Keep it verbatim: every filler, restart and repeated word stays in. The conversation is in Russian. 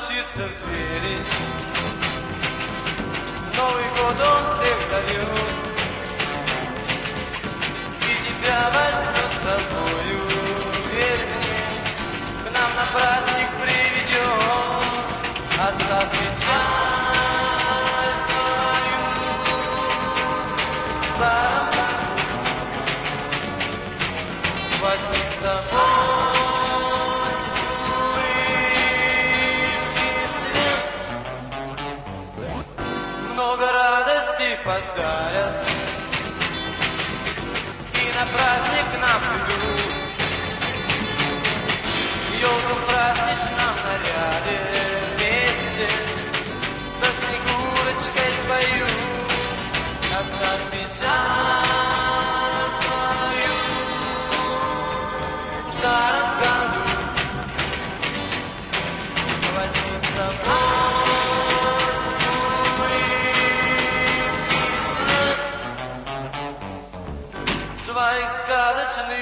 стучится в двери. Новый год он всех зовет и тебя возьмет с собою. Верь мне, к нам на праздник приведет. Оставь печаль свою в старом году, возьми с собой улыбки свет. Много радости подарят и на праздник к нам придут. Ёлку в праздничном наряде вместе со Снегурочкой спою. Оставь печаль свою в старом году, возьми с собой улыбки слез своих сказочных